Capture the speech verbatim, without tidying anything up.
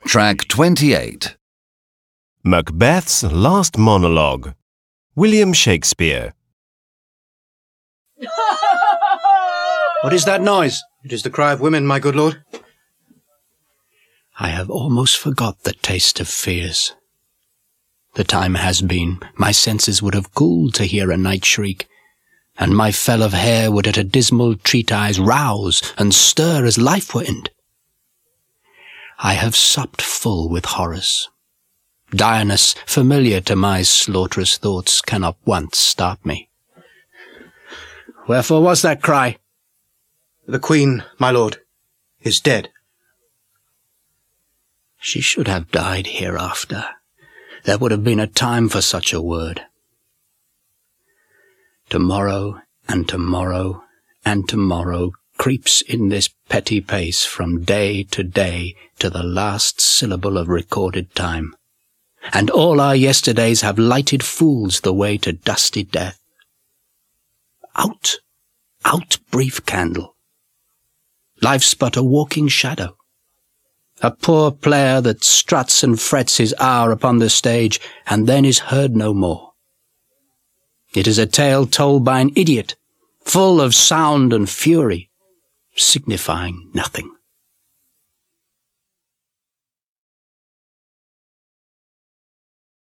Track twenty-eight. Macbeth's Last Monologue. William Shakespeare. What is that noise? It is the cry of women, my good lord. I have almost forgot the taste of fears. The time has been, my senses would have cooled to hear a night shriek, and my fell of hair would at a dismal treatise rouse and stir as life were in't. I have supped full with horrors. Direness, familiar to my slaughterous thoughts, cannot once stop me. Wherefore was that cry? The queen, my lord, is dead. She should have died hereafter. There would have been a time for such a word. Tomorrow and tomorrow and tomorrow creeps in this petty pace from day to day to the last syllable of recorded time, and all our yesterdays have lighted fools the way to dusty death. Out, out, brief candle. Life's but a walking shadow, a poor player that struts and frets his hour upon the stage and then is heard no more. It is a tale told by an idiot, full of sound and fury, signifying nothing.